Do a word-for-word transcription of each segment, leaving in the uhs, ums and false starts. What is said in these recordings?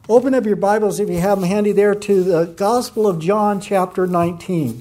Open up your Bibles, if you have them handy there, to the Gospel of John, chapter nineteen.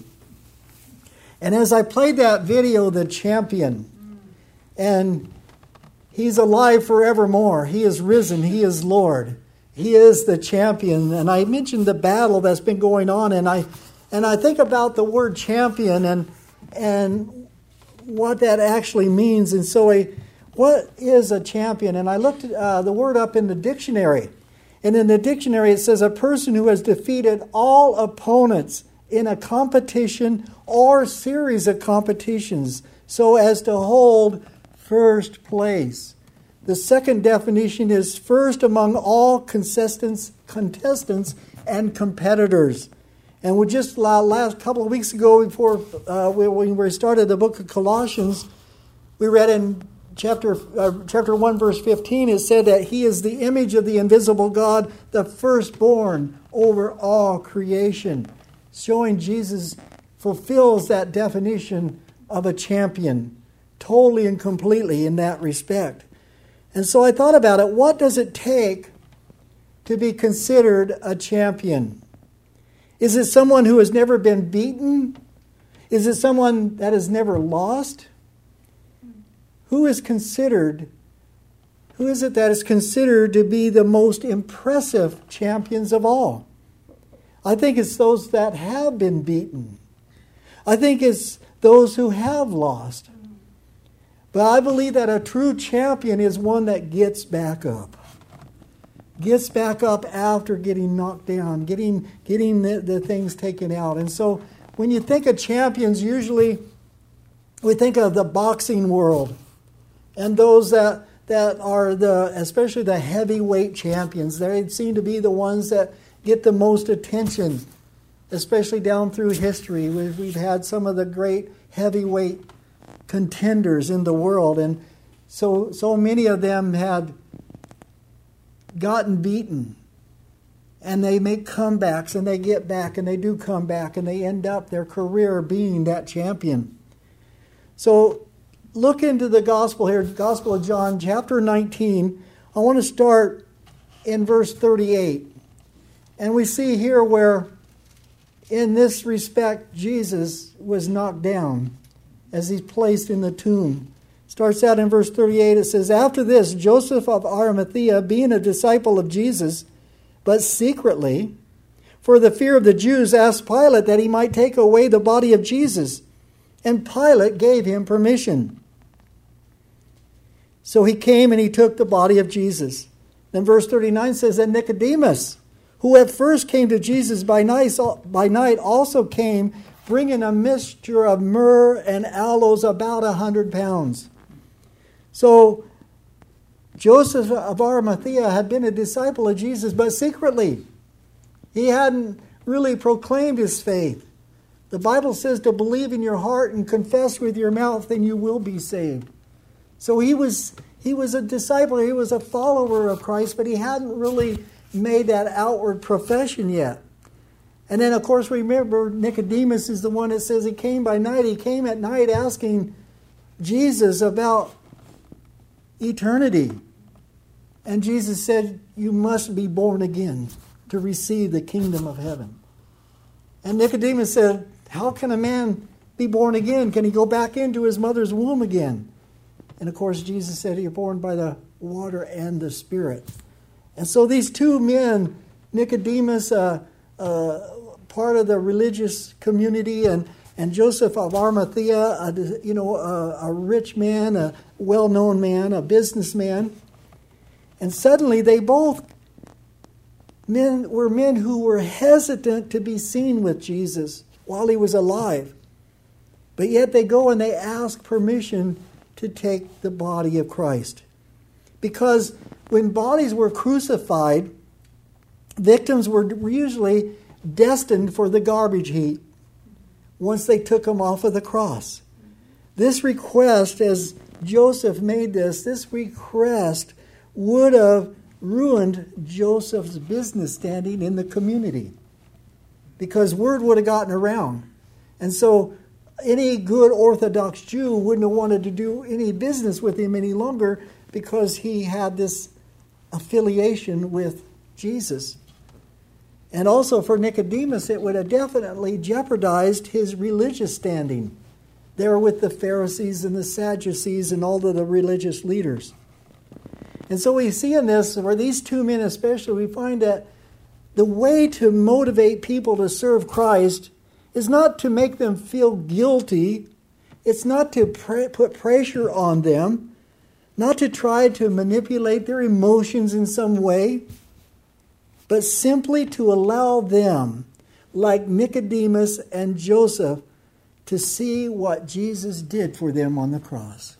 And as I played that video, The Champion, and He's alive forevermore. He is risen. He is Lord. He is the champion. And I mentioned the battle that's been going on, and I and I think about the word champion and and what that actually means. And so, a what is a champion? And I looked uh, the word up in the dictionary. And in the dictionary, it says a person who has defeated all opponents in a competition or series of competitions so as to hold first place. The second definition is first among all contestants, contestants and competitors. And we just last couple of weeks ago, before uh, when we started the book of Colossians, we read in chapter uh, chapter one, verse fifteen. It said that He is the image of the invisible God, the firstborn over all creation, showing Jesus fulfills that definition of a champion totally and completely in that respect. And so I thought about it. What does it take to be considered a champion? Is it someone who has never been beaten? Is it someone that has never lost? Who is considered, who is it that is considered to be the most impressive champions of all? I think it's those that have been beaten. I think it's those who have lost. But I believe that a true champion is one that gets back up. Gets back up after getting knocked down, getting getting the, the things taken out. And so when you think of champions, usually we think of the boxing world. And those that, that are the, especially the heavyweight champions, they seem to be the ones that get the most attention, especially down through history. We've, we've had some of the great heavyweight contenders in the world, and so so many of them had gotten beaten, and they make comebacks, and they get back, and they do come back, and they end up their career being that champion. So look into the gospel here, Gospel of John, chapter nineteen. I want to start in verse thirty-eight. And we see here where, in this respect, Jesus was knocked down as He's placed in the tomb. Starts out in verse thirty-eight. It says, after this, Joseph of Arimathea, being a disciple of Jesus, but secretly, for the fear of the Jews, asked Pilate that he might take away the body of Jesus. And Pilate gave him permission. So he came and he took the body of Jesus. Then verse thirty-nine says that Nicodemus, who at first came to Jesus by night, by night also came, bringing a mixture of myrrh and aloes, about a hundred pounds. So Joseph of Arimathea had been a disciple of Jesus, but secretly. He hadn't really proclaimed his faith. The Bible says to believe in your heart and confess with your mouth, then you will be saved. So he was he was a disciple, he was a follower of Christ, but he hadn't really made that outward profession yet. And then, of course, remember, Nicodemus is the one that says he came by night. He came at night asking Jesus about eternity. And Jesus said, you must be born again to receive the kingdom of heaven. And Nicodemus said, how can a man be born again? Can he go back into his mother's womb again? And, of course, Jesus said, you're born by the water and the Spirit. And so these two men, Nicodemus, uh, uh, part of the religious community, and, and Joseph of Arimathea, a, you know, a, a rich man, a well-known man, a businessman. And suddenly they both men were men who were hesitant to be seen with Jesus while he was alive. But yet they go and they ask permission to take the body of Christ. Because when bodies were crucified, victims were usually destined for the garbage heap once they took them off of the cross. This request, as Joseph made this, this request would have ruined Joseph's business standing in the community, because word would have gotten around. And so any good Orthodox Jew wouldn't have wanted to do any business with him any longer, because he had this affiliation with Jesus. And also for Nicodemus, it would have definitely jeopardized his religious standing there with the Pharisees and the Sadducees and all of the religious leaders. And so we see in this, for these two men especially, we find that the way to motivate people to serve Christ is not to make them feel guilty. It's not to pre- put pressure on them, not to try to manipulate their emotions in some way, but simply to allow them, like Nicodemus and Joseph, to see what Jesus did for them on the cross.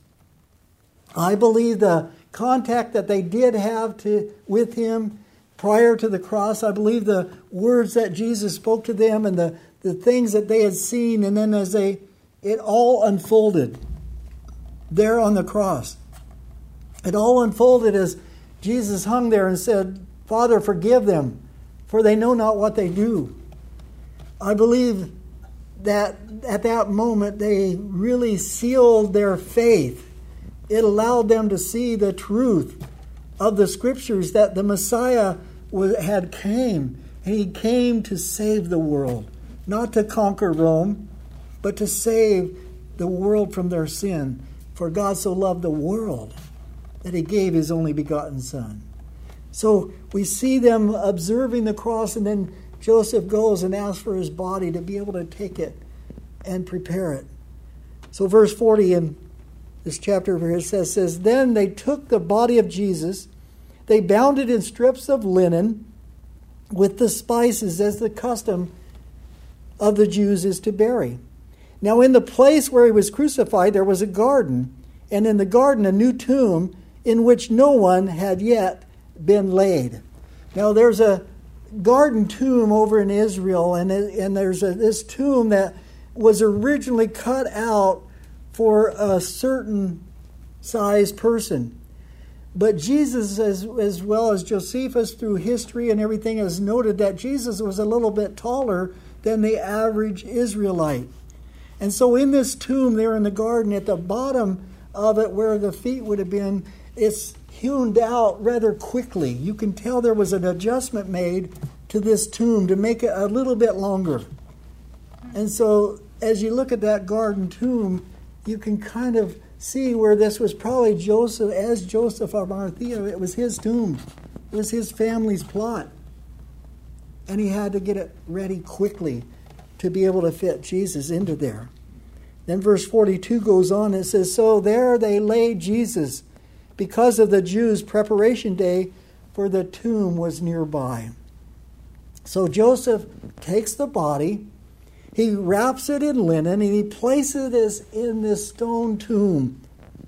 I believe the contact that they did have to, with him prior to the cross, I believe the words that Jesus spoke to them and the, the things that they had seen, and then as they it all unfolded there on the cross. It all unfolded as Jesus hung there and said, Father, forgive them, for they know not what they do. I believe that at that moment they really sealed their faith. It allowed them to see the truth of the Scriptures, that the Messiah was, had came, and he came to save the world, not to conquer Rome, but to save the world from their sin. For God so loved the world that he gave his only begotten Son. So we see them observing the cross, and then Joseph goes and asks for his body to be able to take it and prepare it. So verse forty in this chapter where it says, says, Then they took the body of Jesus, they bound it in strips of linen with the spices, as the custom of the Jews is to bury. Now in the place where he was crucified there was a garden, and in the garden a new tomb in which no one had yet been laid. Now there's a garden tomb over in Israel, and, and there's a, this tomb that was originally cut out for a certain size person. But Jesus, as, as well as Josephus, through history and everything, has noted that Jesus was a little bit taller than the average Israelite. And so in this tomb there in the garden, at the bottom of it where the feet would have been, it's hewn out rather quickly. You can tell there was an adjustment made to this tomb to make it a little bit longer. And so as you look at that garden tomb, you can kind of see where this was probably Joseph, as Joseph of Arimathea, it was his tomb. It was his family's plot. And he had to get it ready quickly to be able to fit Jesus into there. Then verse forty-two goes on, it says, So there they laid Jesus, because of the Jews' preparation day, for the tomb was nearby. So Joseph takes the body, he wraps it in linen, and he places it in this stone tomb,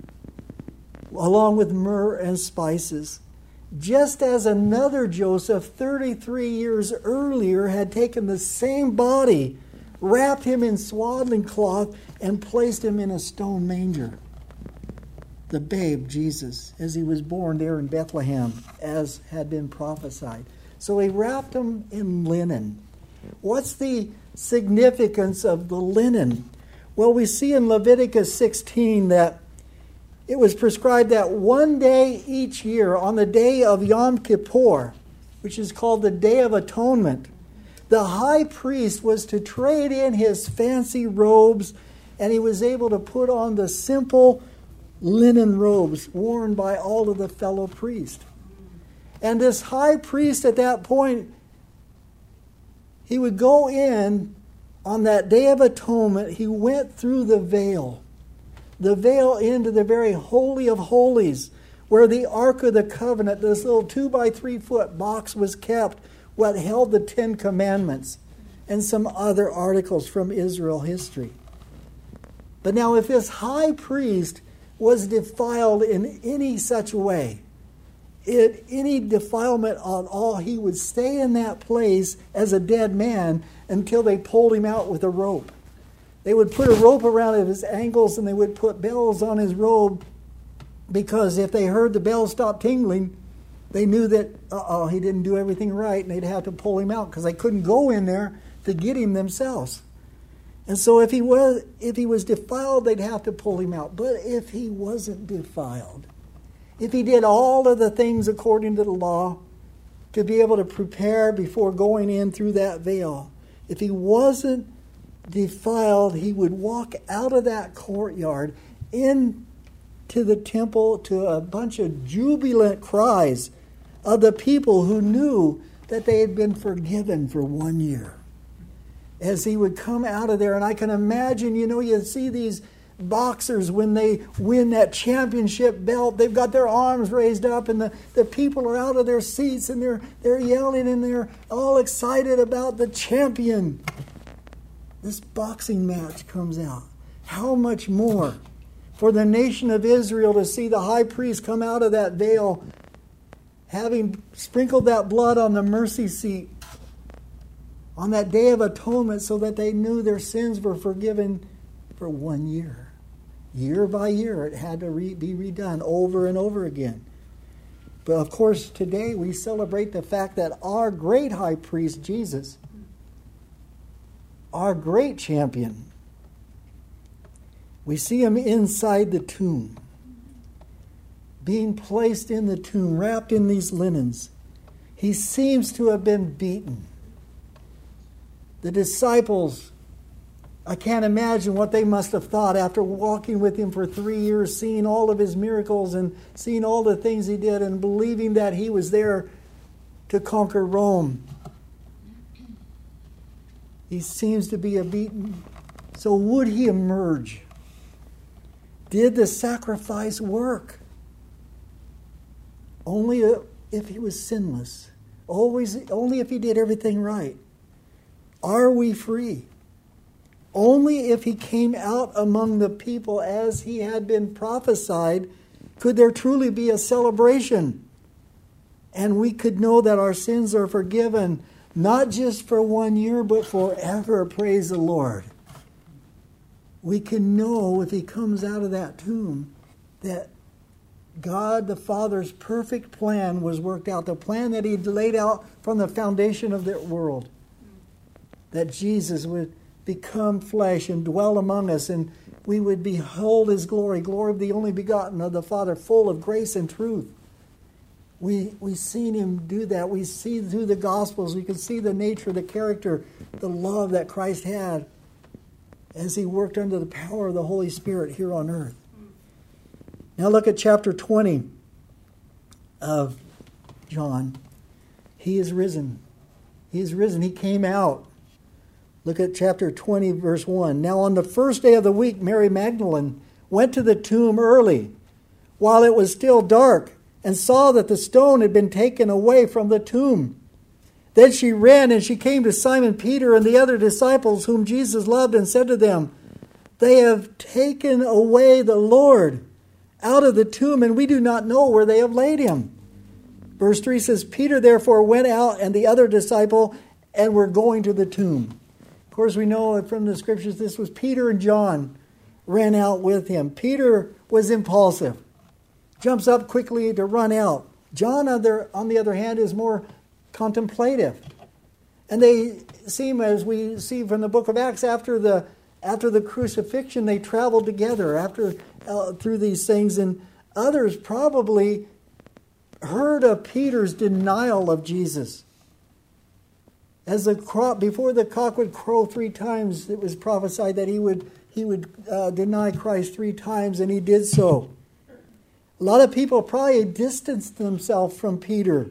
along with myrrh and spices. Just as another Joseph, thirty-three years earlier, had taken the same body, wrapped him in swaddling cloth, and placed him in a stone manger. The babe, Jesus, as he was born there in Bethlehem, as had been prophesied. So he wrapped him in linen. What's the significance of the linen? Well, we see in Leviticus sixteen that it was prescribed that one day each year, on the day of Yom Kippur, which is called the Day of Atonement, the high priest was to trade in his fancy robes, and he was able to put on the simple linen robes worn by all of the fellow priests. And this high priest at that point, he would go in on that Day of Atonement, he went through the veil, the veil into the very Holy of Holies, where the Ark of the Covenant, this little two by three foot box, was kept, what held the Ten Commandments and some other articles from Israel history. But now if this high priest was defiled in any such way, it, any defilement on all, he would stay in that place as a dead man until they pulled him out with a rope. They would put a rope around his ankles, and they would put bells on his robe, because if they heard the bells stop tingling, they knew that, uh-oh, he didn't do everything right, and they'd have to pull him out because they couldn't go in there to get him themselves. And so if he was if he was defiled, they'd have to pull him out. But if he wasn't defiled, if he did all of the things according to the law, to be able to prepare before going in through that veil. If he wasn't defiled, he would walk out of that courtyard into the temple to a bunch of jubilant cries of the people who knew that they had been forgiven for one year. As he would come out of there, and I can imagine, you know, you see these boxers when they win that championship belt, they've got their arms raised up, and the, the people are out of their seats, and they're they're yelling, and they're all excited about the champion. This boxing match comes out. How much more for the nation of Israel to see the high priest come out of that veil, having sprinkled that blood on the mercy seat on that day of atonement, so that they knew their sins were forgiven for one year. Year by year, it had to re- be redone over and over again. But of course, today we celebrate the fact that our great high priest, Jesus, our great champion, we see him inside the tomb, being placed in the tomb, wrapped in these linens. He seems to have been beaten. The disciples, I can't imagine what they must have thought after walking with him for three years, seeing all of his miracles and seeing all the things he did and believing that he was there to conquer Rome. He seems to be a beaten. So would he emerge? Did the sacrifice work? Only if he was sinless. Always, only if he did everything right. Are we free? Only if he came out among the people as he had been prophesied could there truly be a celebration. And we could know that our sins are forgiven, not just for one year, but forever. Praise the Lord. We can know if he comes out of that tomb that God the Father's perfect plan was worked out. The plan that he laid out from the foundation of the world. That Jesus would become flesh and dwell among us, and we would behold his glory, glory of the only begotten of the Father, full of grace and truth. We we seen him do that. We see through the Gospels, we can see the nature, the character, the love that Christ had as he worked under the power of the Holy Spirit here on earth. Now look at chapter twenty of John. He is risen. He is risen. He came out. Look at chapter twenty, verse one. Now on the first day of the week, Mary Magdalene went to the tomb early, while it was still dark, and saw that the stone had been taken away from the tomb. Then she ran and she came to Simon Peter and the other disciples whom Jesus loved, and said to them, "They have taken away the Lord out of the tomb, and we do not know where they have laid him." Verse three says, Peter therefore went out and the other disciple and were going to the tomb. Of course, we know from the scriptures this was Peter and John ran out with him. Peter was impulsive, jumps up quickly to run out. John, on the other hand, is more contemplative. And they seem, as we see from the book of Acts, after the after the crucifixion, they traveled together after uh, through these things. And others probably heard of Peter's denial of Jesus. As the crop, before the cock would crow three times, it was prophesied that he would he would uh, deny Christ three times, and he did so. A lot of people probably distanced themselves from Peter,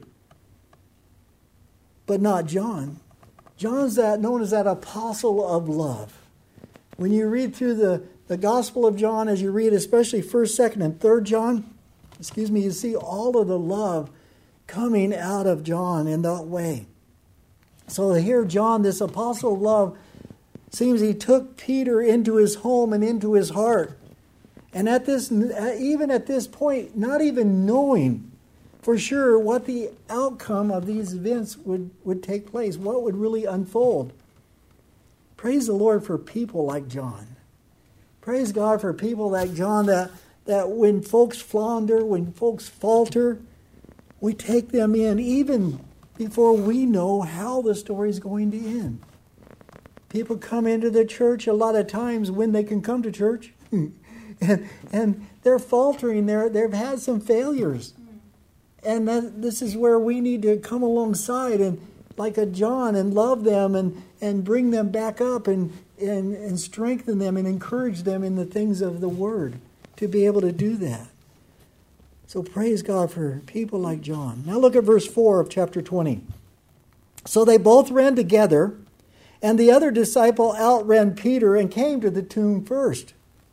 but not John. John's that known as that apostle of love. When you read through the, the Gospel of John, as you read especially first, second, and third John, excuse me, you see all of the love coming out of John in that way. So here John, this apostle of love, seems he took Peter into his home and into his heart. And at this, even at this point, not even knowing for sure what the outcome of these events would, would take place, what would really unfold. Praise the Lord for people like John. Praise God for people like John, that, that when folks flounder, when folks falter, we take them in even before we know how the story is going to end. People come into the church a lot of times when they can come to church, and, and they're faltering. They're, they've had some failures. And that, this is where we need to come alongside and like a John and love them and, and bring them back up and, and, and strengthen them and encourage them in the things of the Word to be able to do that. So praise God for people like John. Now look at verse four of chapter twenty. So they both ran together, and the other disciple outran Peter and came to the tomb first.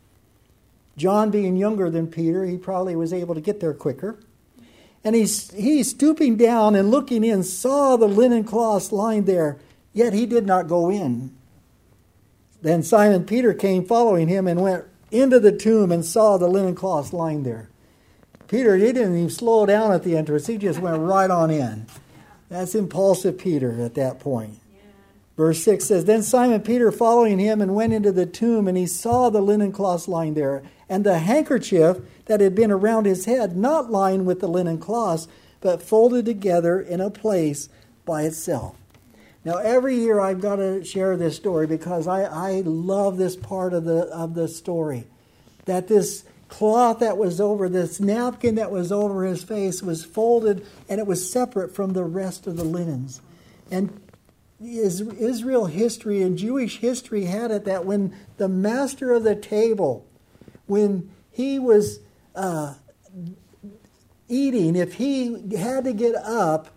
John, being younger than Peter, he probably was able to get there quicker. And he, he stooping down and looking in, saw the linen cloths lying there, yet he did not go in. Then Simon Peter came following him and went into the tomb and saw the linen cloths lying there. Peter, he didn't even slow down at the entrance. He just went right on in. That's impulsive Peter at that point. Verse six says, Then Simon Peter following him and went into the tomb, and he saw the linen cloths lying there, and the handkerchief that had been around his head, not lying with the linen cloths, but folded together in a place by itself. Now, every year I've got to share this story because I, I love this part of the of the story. That this cloth that was over, this napkin that was over his face was folded, and it was separate from the rest of the linens. And Israel history and Jewish history had it that when the master of the table, when he was uh, eating, if he had to get up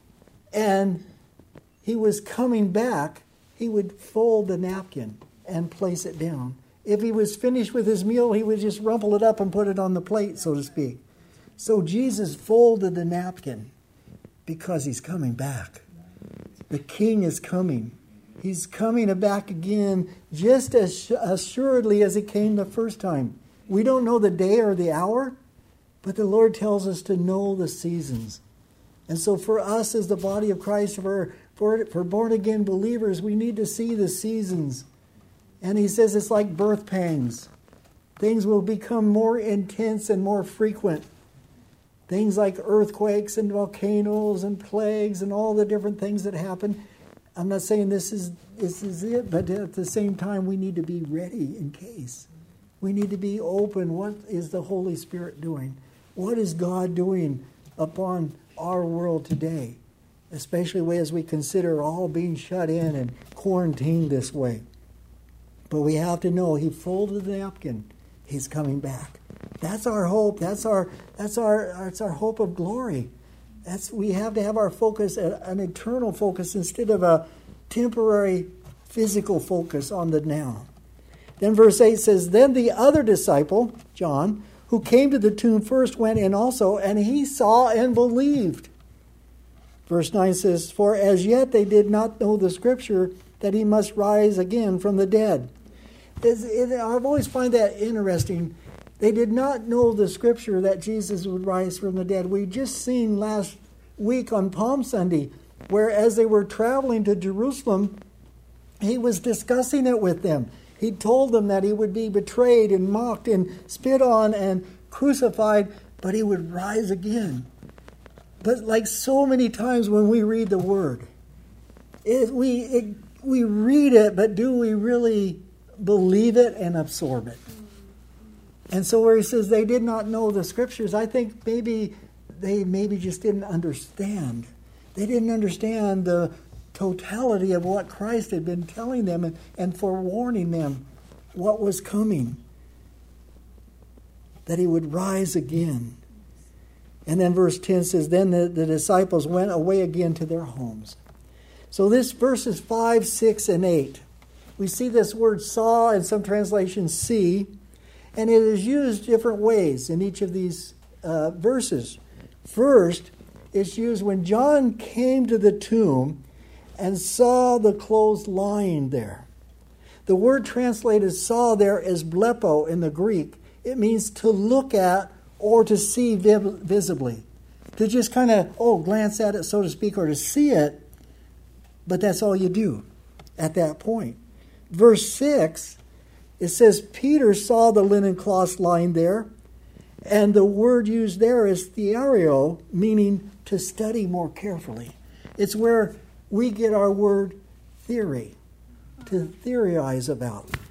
and he was coming back, he would fold the napkin and place it down. If he was finished with his meal, he would just rumple it up and put it on the plate, so to speak. So Jesus folded the napkin because he's coming back. The King is coming. He's coming back again just as assuredly as he came the first time. We don't know the day or the hour, but the Lord tells us to know the seasons. And so for us as the body of Christ, for, for, for born-again believers, we need to see the seasons. And he says it's like birth pangs. Things will become more intense and more frequent. Things like earthquakes and volcanoes and plagues and all the different things that happen. I'm not saying this is this is it, but at the same time, we need to be ready in case. We need to be open. What is the Holy Spirit doing? What is God doing upon our world today? Especially as we consider all being shut in and quarantined this way. But we have to know he folded the napkin. He's coming back. That's our hope. That's our that's our that's our hope of glory. That's we have to have our focus, an eternal focus, instead of a temporary physical focus on the now. Then verse eight says, Then the other disciple, John, who came to the tomb first, went in also, and he saw and believed. Verse nine says, For as yet they did not know the scripture that he must rise again from the dead. I've always find that interesting. They did not know the scripture that Jesus would rise from the dead. We just seen last week on Palm Sunday, where as they were traveling to Jerusalem, he was discussing it with them. He told them that he would be betrayed and mocked and spit on and crucified, but he would rise again. But like so many times when we read the Word, it, we it, we read it, but do we really believe it and absorb it? And so where he says they did not know the scriptures, I think maybe they maybe just didn't understand. They didn't understand the totality of what Christ had been telling them and, and forewarning them what was coming. That he would rise again. And then verse ten says, Then the, the disciples went away again to their homes. So this verses five, six, and eight. We see this word saw, in some translations see, and it is used different ways in each of these uh, verses. First, it's used when John came to the tomb and saw the clothes lying there. The word translated saw there is blepo in the Greek. It means to look at or to see visibly. To just kind of, oh, glance at it, so to speak, or to see it, but that's all you do at that point. Verse six, it says, Peter saw the linen cloths lying there, and the word used there is theario, meaning to study more carefully. It's where we get our word theory, to theorize about.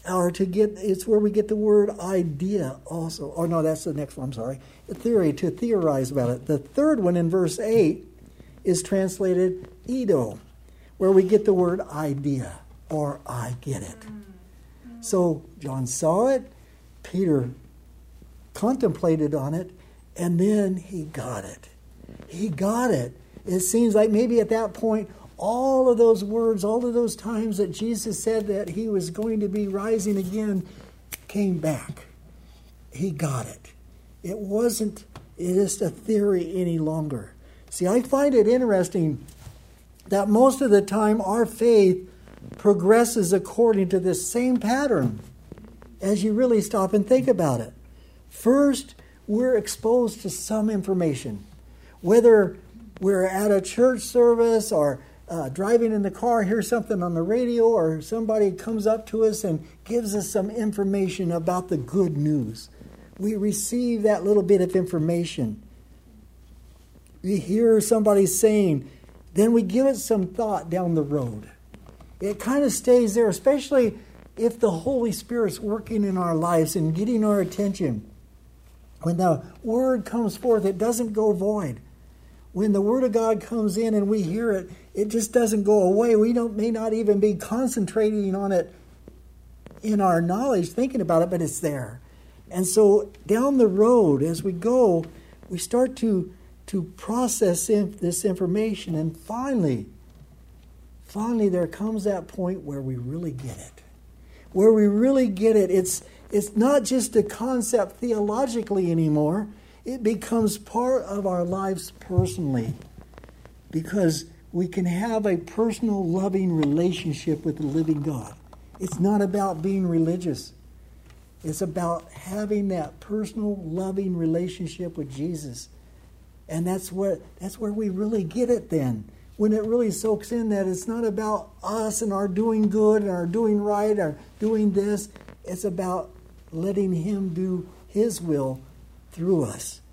or to get, it's where we get the word idea also. Or no, that's the next one, I'm sorry. The theory, to theorize about it. The third one in verse eight is translated Edo, where we get the word idea, or I get it. So John saw it, Peter contemplated on it, and then he got it. He got it. It seems like maybe at that point, all of those words, all of those times that Jesus said that he was going to be rising again, came back. He got it. It wasn't just a theory any longer. See, I find it interesting that most of the time our faith progresses according to this same pattern as you really stop and think about it. First, we're exposed to some information. Whether we're at a church service or uh, driving in the car, hear something on the radio, or somebody comes up to us and gives us some information about the good news. We receive that little bit of information. We hear somebody saying, then we give it some thought down the road. It kind of stays there, especially if the Holy Spirit's working in our lives and getting our attention. When the Word comes forth, it doesn't go void. When the Word of God comes in and we hear it, it just doesn't go away. We don't may not even be concentrating on it in our knowledge, thinking about it, but it's there. And so down the road, as we go, we start to, to process in this information. And finally, finally there comes that point where we really get it. Where we really get it. It's, it's not just a concept theologically anymore. It becomes part of our lives personally, because we can have a personal, loving relationship with the living God. It's not about being religious. It's about having that personal, loving relationship with Jesus. And that's where, that's where we really get it then. When it really soaks in that it's not about us and our doing good and our doing right or doing this. It's about letting Him do His will through us.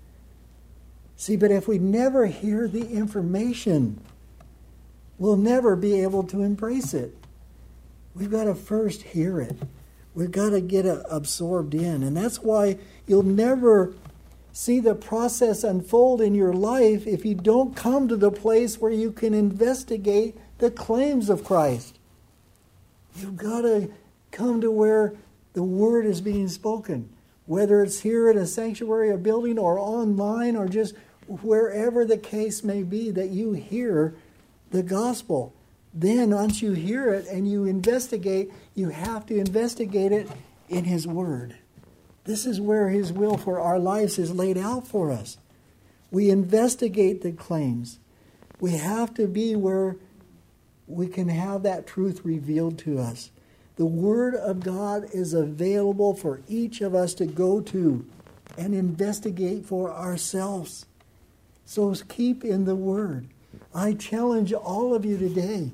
See, but if we never hear the information, we'll never be able to embrace it. We've got to first hear it. We've got to get it absorbed in. And that's why you'll never see the process unfold in your life if you don't come to the place where you can investigate the claims of Christ. You've got to come to where the Word is being spoken. Whether it's here in a sanctuary, a building, or online, or just wherever the case may be that you hear the gospel. Then once you hear it and you investigate, you have to investigate it in His Word. This is where His will for our lives is laid out for us. We investigate the claims. We have to be where we can have that truth revealed to us. The Word of God is available for each of us to go to and investigate for ourselves. So keep in the Word. I challenge all of you today.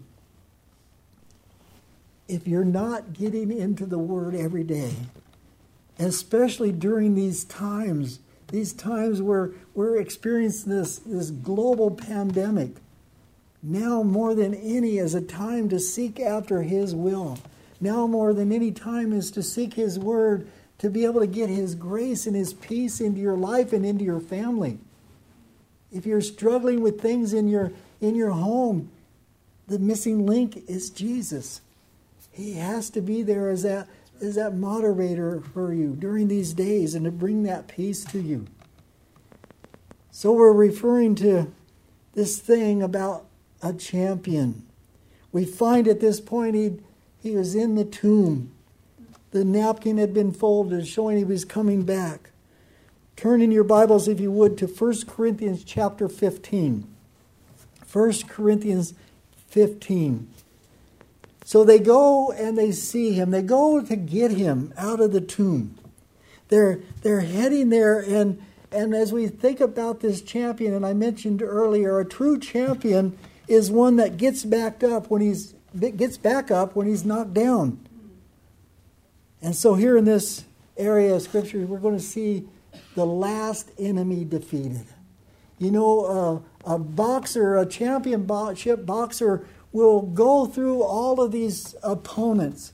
If you're not getting into the Word every day, especially during these times, these times where we're experiencing this, this global pandemic, now more than any is a time to seek after His will. Now more than any time is to seek His Word, to be able to get His grace and His peace into your life and into your family. If you're struggling with things in your in your home, the missing link is Jesus. He has to be there as that, as that moderator for you during these days and to bring that peace to you. So we're referring to this thing about a champion. We find at this point he He was in the tomb. The napkin had been folded, showing He was coming back. Turn in your Bibles, if you would, to First Corinthians chapter fifteen. First Corinthians fifteen. So they go and they see Him. They go to get Him out of the tomb. They're, they're heading there, and, and as we think about this champion, and I mentioned earlier, a true champion is one that gets backed up when he's gets back up when he's knocked down. And so here in this area of Scripture, we're going to see the last enemy defeated. You know, uh, a boxer, a championship boxer will go through all of these opponents.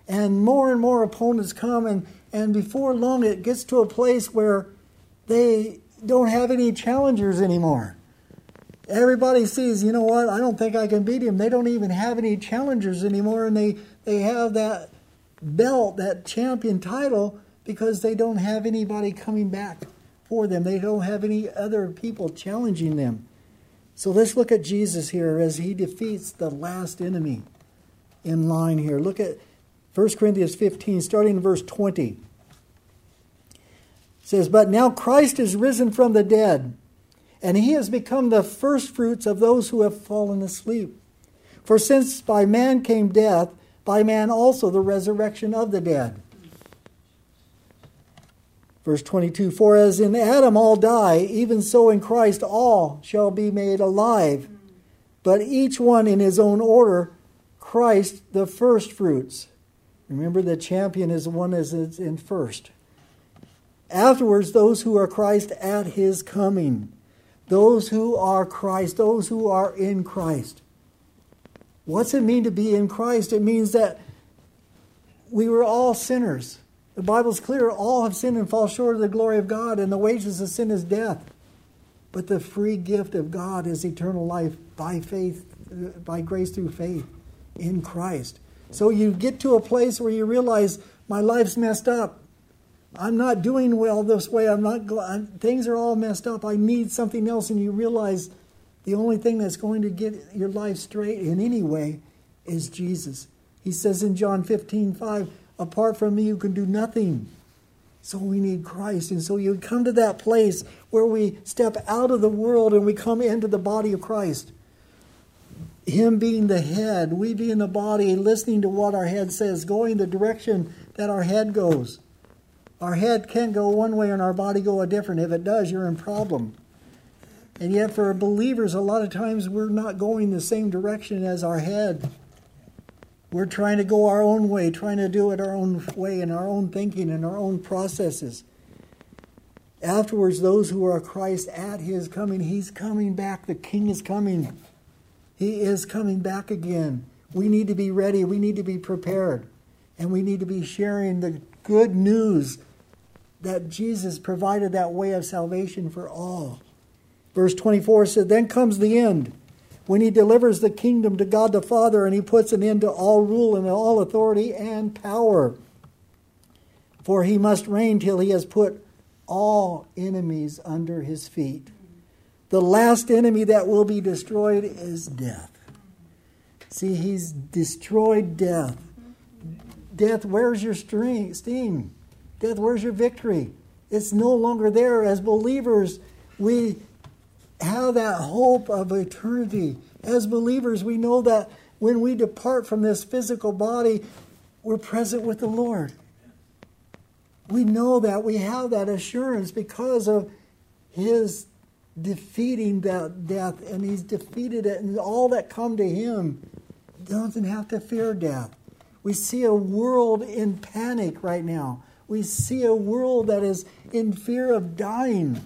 And more and more opponents come, and, and before long it gets to a place where they don't have any challengers anymore. Everybody sees, you know what, I don't think I can beat him. They don't even have any challengers anymore, and they, they have that belt, that champion title, because they don't have anybody coming back for them. They don't have any other people challenging them. So let's look at Jesus here as he defeats the last enemy in line here. Look at First Corinthians fifteen, starting in verse twenty. It says, "But now Christ is risen from the dead, and he has become the firstfruits of those who have fallen asleep. For since by man came death, by man also the resurrection of the dead." Verse twenty-two, "For as in Adam all die, even so in Christ all shall be made alive, but each one in his own order, Christ the firstfruits." Remember, the champion is the one that is in first. "Afterwards, those who are Christ at his coming." Those who are Christ, those who are in Christ. What's it mean to be in Christ? It means that we were all sinners. The Bible's clear, all have sinned and fall short of the glory of God, and the wages of sin is death. But the free gift of God is eternal life by faith, by grace through faith in Christ. So you get to a place where you realize, my life's messed up. I'm not doing well this way. I'm not. I'm, things are all messed up. I need something else. And you realize the only thing that's going to get your life straight in any way is Jesus. He says in John fifteen five, "Apart from me, you can do nothing." So we need Christ. And so you come to that place where we step out of the world and we come into the body of Christ. Him being the head, we being the body, listening to what our head says, going the direction that our head goes. Our head can go one way and our body go a different. If it does, you're in problem. And yet for believers, a lot of times we're not going the same direction as our head. We're trying to go our own way, trying to do it our own way in our own thinking and our own processes. Afterwards, those who are Christ at his coming, he's coming back. The King is coming. He is coming back again. We need to be ready. We need to be prepared. And we need to be sharing the good news that Jesus provided that way of salvation for all. Verse twenty-four said, "Then comes the end, when he delivers the kingdom to God the Father, and he puts an end to all rule and all authority and power. For he must reign till he has put all enemies under his feet." The last enemy that will be destroyed is death. See, he's destroyed death. Death, where's your steam? Death, where's your victory? It's no longer there. As believers, we have that hope of eternity. As believers, we know that when we depart from this physical body, we're present with the Lord. We know that. We have that assurance because of his defeating that death, and he's defeated it, and all that come to him doesn't have to fear death. We see a world in panic right now. We see a world that is in fear of dying.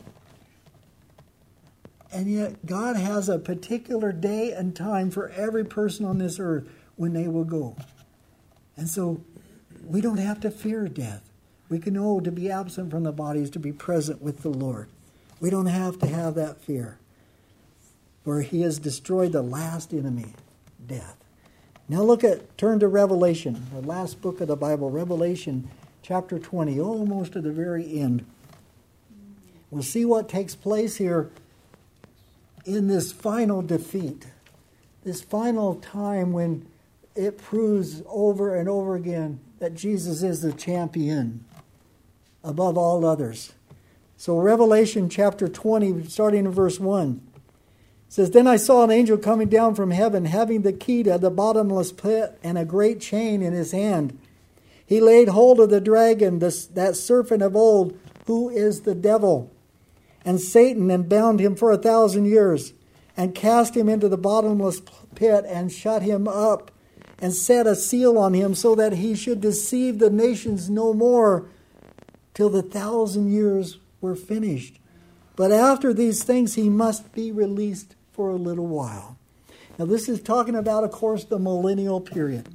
And yet God has a particular day and time for every person on this earth when they will go. And so we don't have to fear death. We can know to be absent from the body is to be present with the Lord. We don't have to have that fear. For he has destroyed the last enemy, death. Now look at, turn to Revelation, the last book of the Bible, Revelation chapter twenty, almost to the very end. We'll see what takes place here in this final defeat, this final time when it proves over and over again that Jesus is the champion above all others. So Revelation chapter twenty, starting in verse one, says, "Then I saw an angel coming down from heaven, having the key to the bottomless pit and a great chain in his hand. He laid hold of the dragon, this, that serpent of old, who is the devil, and Satan, and bound him for a thousand years, and cast him into the bottomless pit, and shut him up, and set a seal on him, so that he should deceive the nations no more, till the thousand years were finished. But after these things he must be released for a little while." Now this is talking about, of course, the millennial period.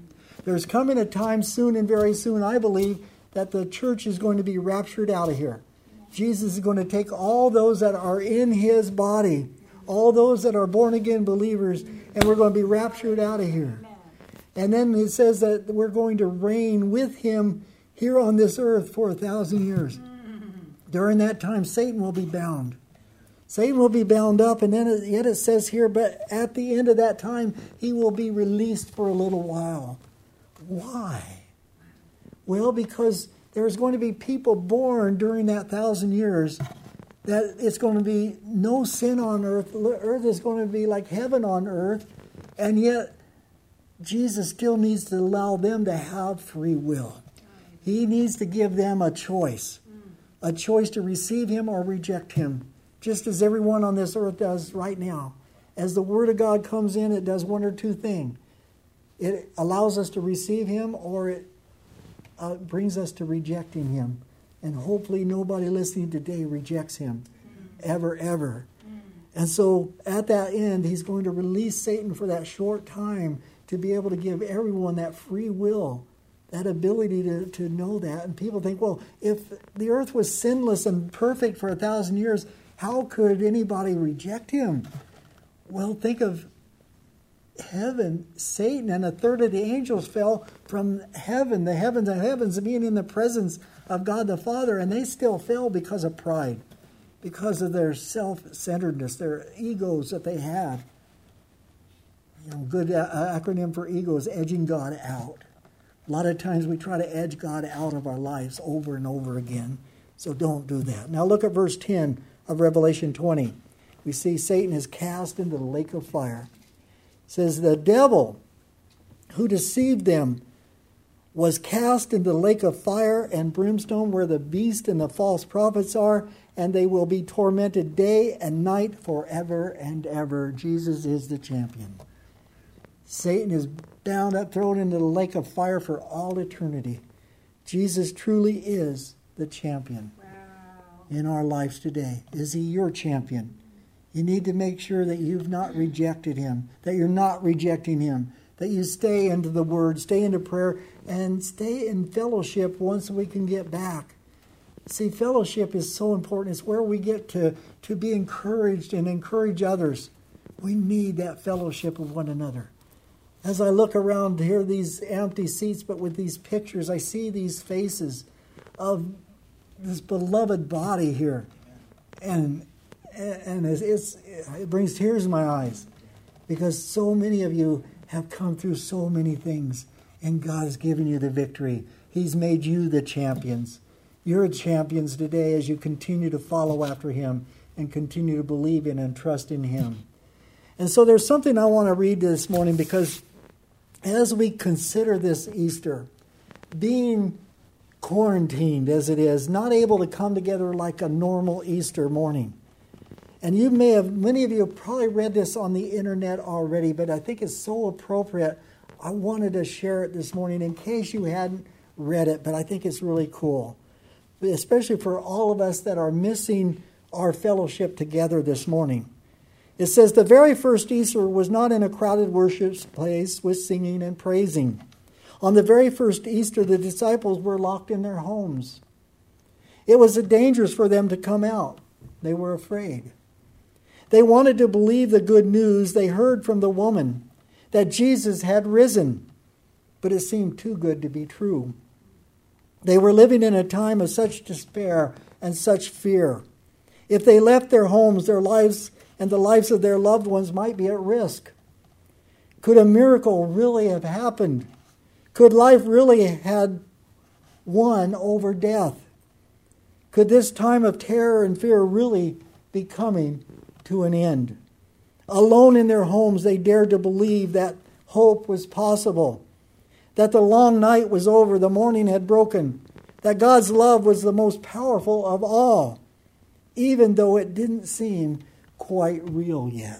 There's coming a time soon and very soon, I believe, that the church is going to be raptured out of here. Jesus is going to take all those that are in his body, all those that are born again believers, and we're going to be raptured out of here. And then it says that we're going to reign with him here on this earth for a thousand years. During that time, Satan will be bound. Satan will be bound up, and then it, yet it says here, but at the end of that time, he will be released for a little while. Why? Well, because there's going to be people born during that thousand years that it's going to be no sin on earth. Earth is going to be like heaven on earth, and yet Jesus still needs to allow them to have free will. He needs to give them a choice, a choice to receive him or reject him, just as everyone on this earth does right now. As the Word of God comes in, it does one or two things. It allows us to receive him, or it uh, brings us to rejecting him. And hopefully nobody listening today rejects him, ever, ever. And so at that end, he's going to release Satan for that short time to be able to give everyone that free will, that ability to, to know that. And people think, well, if the earth was sinless and perfect for a thousand years, how could anybody reject him? Well, think of heaven. Satan and a third of the angels fell from heaven, the heavens and heavens, being in the presence of God the Father, and they still fell because of pride, because of their self-centeredness, their egos that they had. You know, good uh, acronym for ego is edging God out. A lot of times we try to edge God out of our lives over and over again. So don't do that. Now look at verse ten of Revelation twenty. We see Satan is cast into the lake of fire. It says, the devil who deceived them was cast into the lake of fire and brimstone where the beast and the false prophets are, and they will be tormented day and night forever and ever. Jesus is the champion. Satan is bound up, thrown into the lake of fire for all eternity. Jesus truly is the champion. Wow. In our lives today. Is he your champion? You need to make sure that you've not rejected him, that you're not rejecting him, that you stay into the Word, stay into prayer, and stay in fellowship once we can get back. See, fellowship is so important. It's where we get to, to be encouraged and encourage others. We need that fellowship of one another. As I look around here, these empty seats, but with these pictures, I see these faces of this beloved body here. And and it's, it's, it brings tears in my eyes because so many of you have come through so many things, and God has given you the victory. He's made you the champions. You're champions today as you continue to follow after him and continue to believe in and trust in him. And so there's something I want to read this morning, because as we consider this Easter, being quarantined as it is, not able to come together like a normal Easter morning. And you may have, many of you have probably read this on the internet already, but I think it's so appropriate. I wanted to share it this morning in case you hadn't read it, but I think it's really cool, especially for all of us that are missing our fellowship together this morning. It says, the very first Easter was not in a crowded worship place with singing and praising. On the very first Easter, the disciples were locked in their homes. It was dangerous for them to come out. They were afraid. They wanted to believe the good news they heard from the woman, that Jesus had risen, but it seemed too good to be true. They were living in a time of such despair and such fear. If they left their homes, their lives and the lives of their loved ones might be at risk. Could a miracle really have happened? Could life really have won over death? Could this time of terror and fear really be coming to an end? Alone in their homes, they dared to believe that hope was possible, that the long night was over, the morning had broken, that God's love was the most powerful of all, even though it didn't seem quite real yet.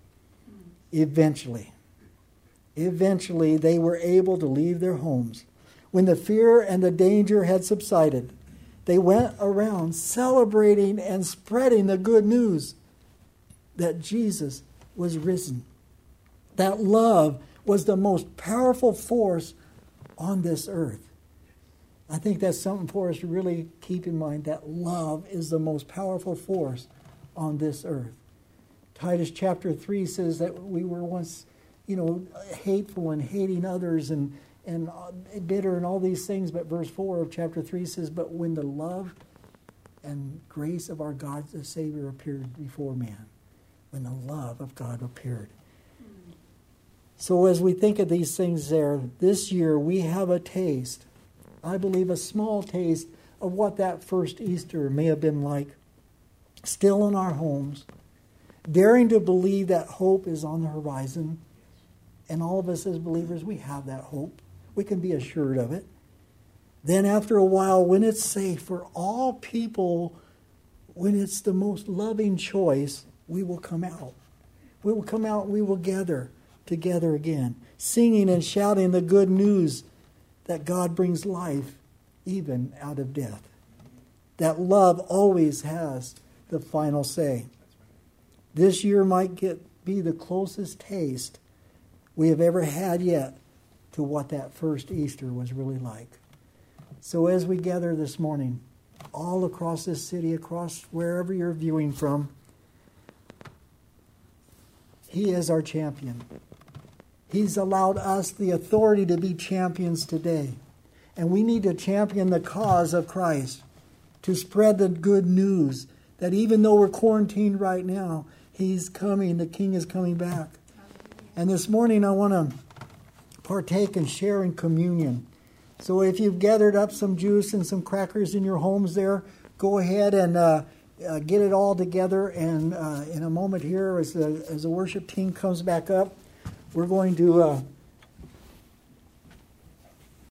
Eventually, eventually they were able to leave their homes. When the fear and the danger had subsided, they went around celebrating and spreading the good news that Jesus was risen. That love was the most powerful force on this earth. I think that's something for us to really keep in mind, that love is the most powerful force on this earth. Titus chapter three says that we were once, you know, hateful and hating others and, and bitter and all these things. But verse four of chapter three says, but when the love and grace of our God the Savior appeared before man, when the love of God appeared. So as we think of these things there, this year we have a taste, I believe a small taste of what that first Easter may have been like, still in our homes, daring to believe that hope is on the horizon. And all of us as believers, we have that hope. We can be assured of it. Then after a while, when it's safe for all people, when it's the most loving choice, we will come out. We will come out, we will gather together again, singing and shouting the good news that God brings life even out of death. That love always has the final say. This year might get be the closest taste we have ever had yet to what that first Easter was really like. So as we gather this morning, all across this city, across wherever you're viewing from, He is our champion. He's allowed us the authority to be champions today. And we need to champion the cause of Christ, to spread the good news that even though we're quarantined right now, He's coming, the King is coming back. And this morning I want to partake and share in communion. So if you've gathered up some juice and some crackers in your homes there, go ahead and uh, uh, get it all together. And uh, in a moment here, as the, as the worship team comes back up, we're going to uh,